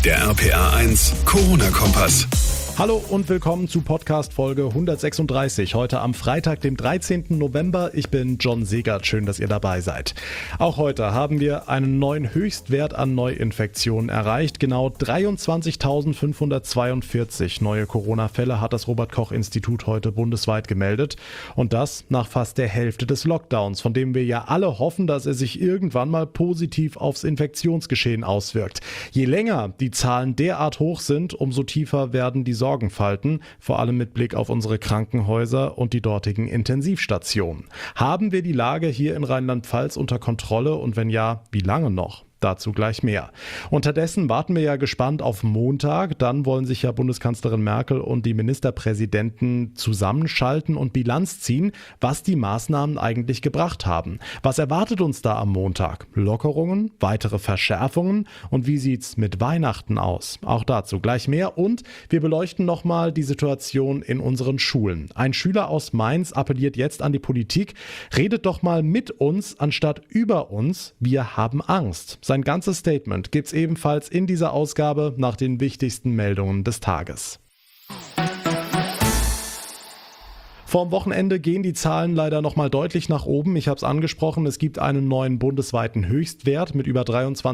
Der RPA1 Corona-Kompass. Hallo und willkommen zu Podcast Folge 136, heute am Freitag, dem 13. November. Ich bin John Segert, schön, dass ihr dabei seid. Auch heute haben wir einen neuen Höchstwert an Neuinfektionen erreicht. Genau 23.542 neue Corona-Fälle hat das Robert-Koch-Institut heute bundesweit gemeldet. Und das nach fast der Hälfte des Lockdowns, von dem wir ja alle hoffen, dass er sich irgendwann mal positiv aufs Infektionsgeschehen auswirkt. Je länger die Zahlen derart hoch sind, umso tiefer werden die Sorgenfalten, vor allem mit Blick auf unsere Krankenhäuser und die dortigen Intensivstationen. Haben wir die Lage hier in Rheinland-Pfalz unter Kontrolle und wenn ja, wie lange noch? Dazu gleich mehr. Unterdessen warten wir ja gespannt auf Montag. Dann wollen sich ja Bundeskanzlerin Merkel und die Ministerpräsidenten zusammenschalten und Bilanz ziehen, was die Maßnahmen eigentlich gebracht haben. Was erwartet uns da am Montag? Lockerungen, weitere Verschärfungen und wie sieht's mit Weihnachten aus? Auch dazu gleich mehr und wir beleuchten nochmal die Situation in unseren Schulen. Ein Schüler aus Mainz appelliert jetzt an die Politik, redet doch mal mit uns anstatt über uns. Wir haben Angst. Sein ganzes Statement gibt's ebenfalls in dieser Ausgabe nach den wichtigsten Meldungen des Tages. Vorm Wochenende gehen die Zahlen leider nochmal deutlich nach oben. Ich habe es angesprochen, es gibt einen neuen bundesweiten Höchstwert mit über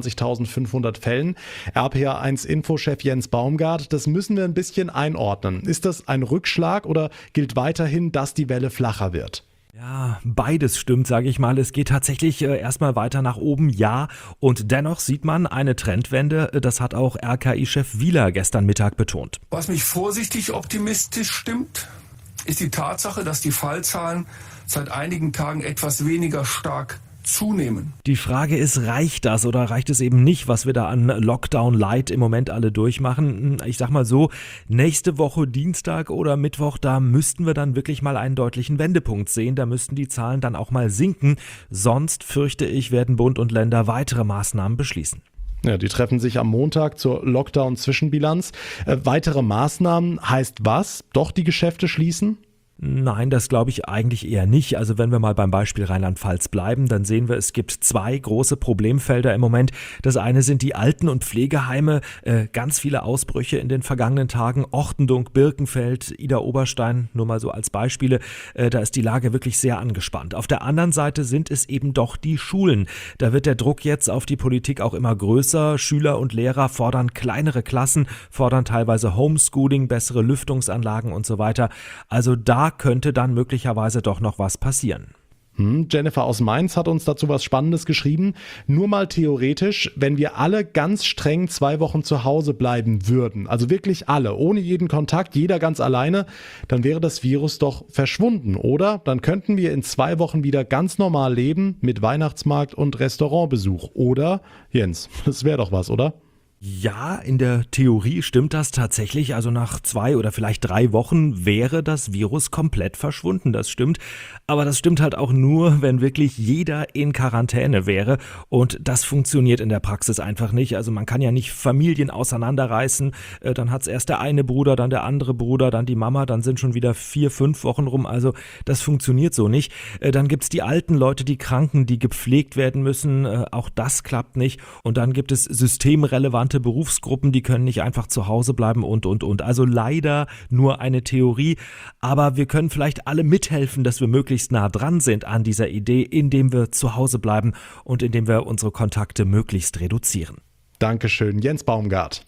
23.500 Fällen. RPA1-Infochef Jens Baumgart, das müssen wir ein bisschen einordnen. Ist das ein Rückschlag oder gilt weiterhin, dass die Welle flacher wird? Ja, beides stimmt, sage ich mal. Es geht tatsächlich erstmal weiter nach oben, ja. Und dennoch sieht man eine Trendwende. Das hat auch RKI-Chef Wieler gestern Mittag betont. Was mich vorsichtig optimistisch stimmt, ist die Tatsache, dass die Fallzahlen seit einigen Tagen etwas weniger stark zunehmen. Die Frage ist, reicht das oder reicht es eben nicht, was wir da an Lockdown Light im Moment alle durchmachen? Ich sag mal so, nächste Woche Dienstag oder Mittwoch, da müssten wir dann wirklich mal einen deutlichen Wendepunkt sehen. Da müssten die Zahlen dann auch mal sinken. Sonst, fürchte ich, werden Bund und Länder weitere Maßnahmen beschließen. Ja, die treffen sich am Montag zur Lockdown-Zwischenbilanz. Weitere Maßnahmen heißt was? Doch die Geschäfte schließen? Nein, das glaube ich eigentlich eher nicht. Also wenn wir mal beim Beispiel Rheinland-Pfalz bleiben, dann sehen wir, es gibt zwei große Problemfelder im Moment. Das eine sind die Alten- und Pflegeheime, ganz viele Ausbrüche in den vergangenen Tagen, Ortendunk, Birkenfeld, Idar-Oberstein, nur mal so als Beispiele. Da ist die Lage wirklich sehr angespannt. Auf der anderen Seite sind es eben doch die Schulen. Da wird der Druck jetzt auf die Politik auch immer größer. Schüler und Lehrer fordern kleinere Klassen, fordern teilweise Homeschooling, bessere Lüftungsanlagen und so weiter. Also da könnte dann möglicherweise doch noch was passieren. Jennifer aus Mainz hat uns dazu was Spannendes geschrieben. Nur mal theoretisch, wenn wir alle ganz streng 2 Wochen zu Hause bleiben würden, also wirklich alle, ohne jeden Kontakt, jeder ganz alleine, dann wäre das Virus doch verschwunden, oder? Dann könnten wir in 2 Wochen wieder ganz normal leben mit Weihnachtsmarkt und Restaurantbesuch, oder? Jens, das wäre doch was, oder? Ja, in der Theorie stimmt das tatsächlich. Also nach 2 oder vielleicht 3 Wochen wäre das Virus komplett verschwunden. Das stimmt. Aber das stimmt halt auch nur, wenn wirklich jeder in Quarantäne wäre. Und das funktioniert in der Praxis einfach nicht. Also man kann ja nicht Familien auseinanderreißen. Dann hat's erst der eine Bruder, dann der andere Bruder, dann die Mama. Dann sind schon wieder 4, 5 Wochen rum. Also das funktioniert so nicht. Dann gibt's die alten Leute, die Kranken, die gepflegt werden müssen. Auch das klappt nicht. Und dann gibt es systemrelevante Berufsgruppen, die können nicht einfach zu Hause bleiben und. Also leider nur eine Theorie, aber wir können vielleicht alle mithelfen, dass wir möglichst nah dran sind an dieser Idee, indem wir zu Hause bleiben und indem wir unsere Kontakte möglichst reduzieren. Dankeschön, Jens Baumgart.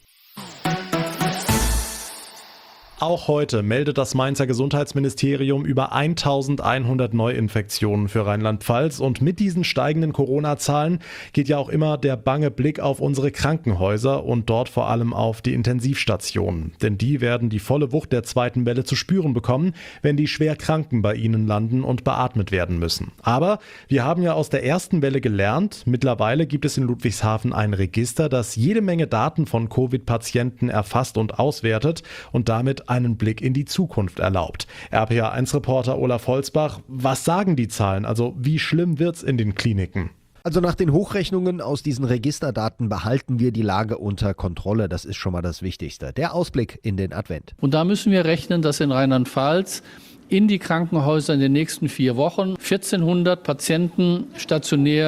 Auch heute meldet das Mainzer Gesundheitsministerium über 1100 Neuinfektionen für Rheinland-Pfalz und mit diesen steigenden Corona-Zahlen geht ja auch immer der bange Blick auf unsere Krankenhäuser und dort vor allem auf die Intensivstationen. Denn die werden die volle Wucht der zweiten Welle zu spüren bekommen, wenn die Schwerkranken bei ihnen landen und beatmet werden müssen. Aber wir haben ja aus der ersten Welle gelernt, mittlerweile gibt es in Ludwigshafen ein Register, das jede Menge Daten von Covid-Patienten erfasst und auswertet und damit einen Blick in die Zukunft erlaubt. RPA1-Reporter Olaf Holzbach, was sagen die Zahlen? Also wie schlimm wird's in den Kliniken? Also nach den Hochrechnungen aus diesen Registerdaten behalten wir die Lage unter Kontrolle. Das ist schon mal das Wichtigste. Der Ausblick in den Advent. Und da müssen wir rechnen, dass in Rheinland-Pfalz in die Krankenhäuser in den nächsten 4 Wochen 1400 Patienten stationär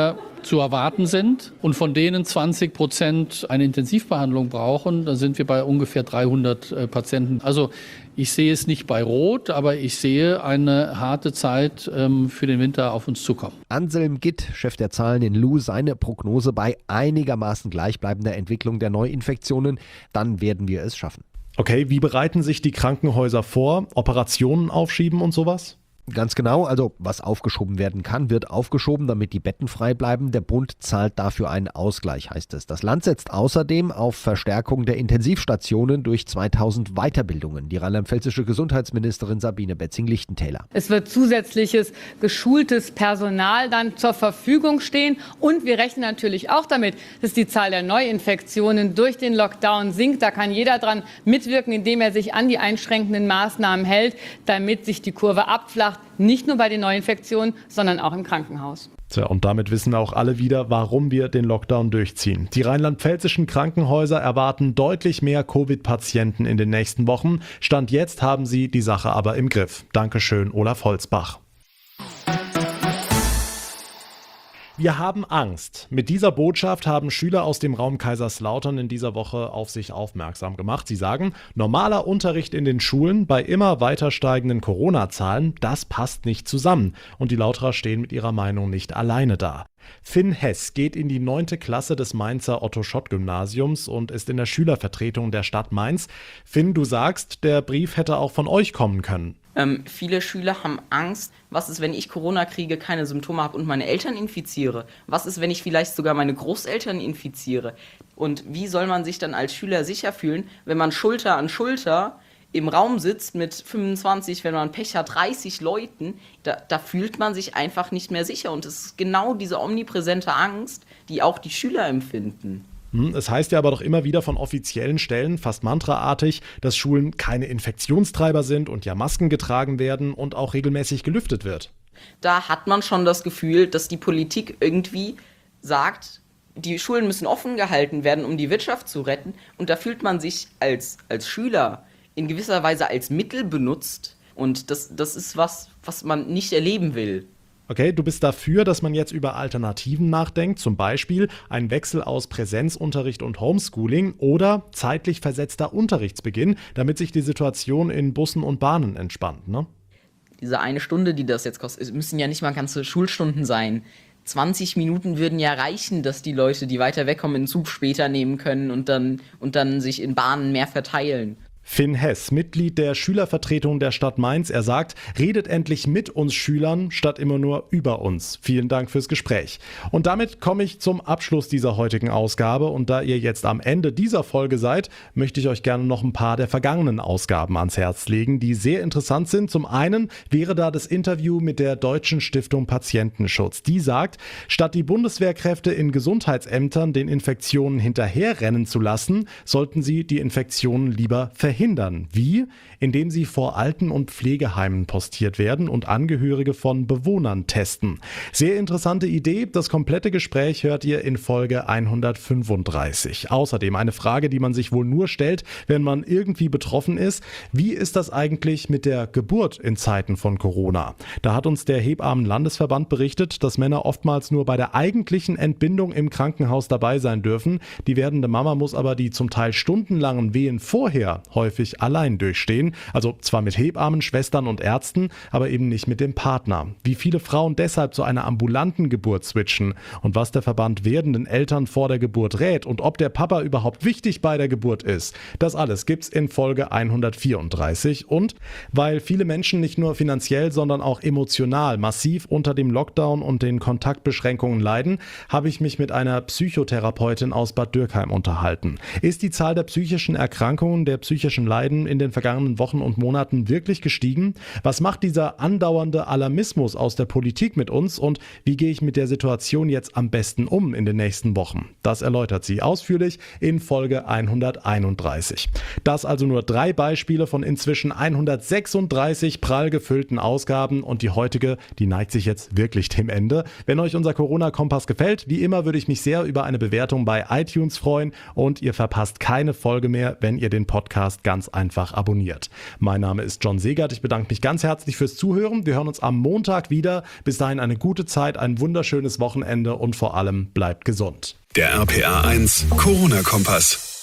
zu erwarten sind und von denen 20% eine Intensivbehandlung brauchen, dann sind wir bei ungefähr 300 Patienten. Also ich sehe es nicht bei Rot, aber ich sehe eine harte Zeit für den Winter auf uns zukommen. Anselm Gitt, Chef der Zahlen in Lu, seine Prognose bei einigermaßen gleichbleibender Entwicklung der Neuinfektionen. Dann werden wir es schaffen. Okay, wie bereiten sich die Krankenhäuser vor? Operationen aufschieben und sowas? Ganz genau, also was aufgeschoben werden kann, wird aufgeschoben, damit die Betten frei bleiben. Der Bund zahlt dafür einen Ausgleich, heißt es. Das Land setzt außerdem auf Verstärkung der Intensivstationen durch 2000 Weiterbildungen. Die rheinland-pfälzische Gesundheitsministerin Sabine Betzing-Lichtentäler. Es wird zusätzliches geschultes Personal dann zur Verfügung stehen. Und wir rechnen natürlich auch damit, dass die Zahl der Neuinfektionen durch den Lockdown sinkt. Da kann jeder dran mitwirken, indem er sich an die einschränkenden Maßnahmen hält, damit sich die Kurve abflacht. Nicht nur bei den Neuinfektionen, sondern auch im Krankenhaus. Tja, und damit wissen wir auch alle wieder, warum wir den Lockdown durchziehen. Die rheinland-pfälzischen Krankenhäuser erwarten deutlich mehr Covid-Patienten in den nächsten Wochen. Stand jetzt haben sie die Sache aber im Griff. Dankeschön, Olaf Holzbach. Wir haben Angst. Mit dieser Botschaft haben Schüler aus dem Raum Kaiserslautern in dieser Woche auf sich aufmerksam gemacht. Sie sagen, normaler Unterricht in den Schulen bei immer weiter steigenden Corona-Zahlen, das passt nicht zusammen. Und die Lauterer stehen mit ihrer Meinung nicht alleine da. Finn Hess geht in die 9. Klasse des Mainzer Otto-Schott-Gymnasiums und ist in der Schülervertretung der Stadt Mainz. Finn, du sagst, der Brief hätte auch von euch kommen können. Viele Schüler haben Angst, was ist, wenn ich Corona kriege, keine Symptome habe und meine Eltern infiziere? Was ist, wenn ich vielleicht sogar meine Großeltern infiziere? Und wie soll man sich dann als Schüler sicher fühlen, wenn man Schulter an Schulter im Raum sitzt mit 25, wenn man Pech hat, 30 Leuten, da fühlt man sich einfach nicht mehr sicher. Und es ist genau diese omnipräsente Angst, die auch die Schüler empfinden. Es heißt ja aber doch immer wieder von offiziellen Stellen, fast mantraartig, dass Schulen keine Infektionstreiber sind und ja Masken getragen werden und auch regelmäßig gelüftet wird. Da hat man schon das Gefühl, dass die Politik irgendwie sagt, die Schulen müssen offen gehalten werden, um die Wirtschaft zu retten. Und da fühlt man sich als Schüler in gewisser Weise als Mittel benutzt. Und das ist was man nicht erleben will. Okay, du bist dafür, dass man jetzt über Alternativen nachdenkt, zum Beispiel ein Wechsel aus Präsenzunterricht und Homeschooling oder zeitlich versetzter Unterrichtsbeginn, damit sich die Situation in Bussen und Bahnen entspannt, ne? Diese eine Stunde, die das jetzt kostet, müssen ja nicht mal ganze Schulstunden sein. 20 Minuten würden ja reichen, dass die Leute, die weiter wegkommen, den Zug später nehmen können und dann sich in Bahnen mehr verteilen. Finn Hess, Mitglied der Schülervertretung der Stadt Mainz, er sagt, redet endlich mit uns Schülern, statt immer nur über uns. Vielen Dank fürs Gespräch. Und damit komme ich zum Abschluss dieser heutigen Ausgabe. Und da ihr jetzt am Ende dieser Folge seid, möchte ich euch gerne noch ein paar der vergangenen Ausgaben ans Herz legen, die sehr interessant sind. Zum einen wäre da das Interview mit der Deutschen Stiftung Patientenschutz. Die sagt, statt die Bundeswehrkräfte in Gesundheitsämtern den Infektionen hinterherrennen zu lassen, sollten sie die Infektionen lieber verhindern. Wie? Indem sie vor Alten- und Pflegeheimen postiert werden und Angehörige von Bewohnern testen. Sehr interessante Idee. Das komplette Gespräch hört ihr in Folge 135. Außerdem eine Frage, die man sich wohl nur stellt, wenn man irgendwie betroffen ist. Wie ist das eigentlich mit der Geburt in Zeiten von Corona? Da hat uns der Hebammenlandesverband berichtet, dass Männer oftmals nur bei der eigentlichen Entbindung im Krankenhaus dabei sein dürfen. Die werdende Mama muss aber die zum Teil stundenlangen Wehen vorher häufig allein durchstehen. Also zwar mit Hebammen, Schwestern und Ärzten, aber eben nicht mit dem Partner. Wie viele Frauen deshalb zu einer ambulanten Geburt switchen und was der Verband werdenden Eltern vor der Geburt rät und ob der Papa überhaupt wichtig bei der Geburt ist, das alles gibt's in Folge 134. Und weil viele Menschen nicht nur finanziell, sondern auch emotional massiv unter dem Lockdown und den Kontaktbeschränkungen leiden, habe ich mich mit einer Psychotherapeutin aus Bad Dürkheim unterhalten. Ist die Zahl der psychischen Erkrankungen, der psychischen Leiden in den vergangenen Wochen und Monaten wirklich gestiegen? Was macht dieser andauernde Alarmismus aus der Politik mit uns und wie gehe ich mit der Situation jetzt am besten um in den nächsten Wochen? Das erläutert sie ausführlich in Folge 131. Das also nur 3 Beispiele von inzwischen 136 prall gefüllten Ausgaben und die heutige, die neigt sich jetzt wirklich dem Ende. Wenn euch unser Corona-Kompass gefällt, wie immer würde ich mich sehr über eine Bewertung bei iTunes freuen und ihr verpasst keine Folge mehr, wenn ihr den Podcast ganz einfach abonniert. Mein Name ist John Segert. Ich bedanke mich ganz herzlich fürs Zuhören. Wir hören uns am Montag wieder. Bis dahin eine gute Zeit, ein wunderschönes Wochenende und vor allem bleibt gesund. Der RPA 1 Corona-Kompass.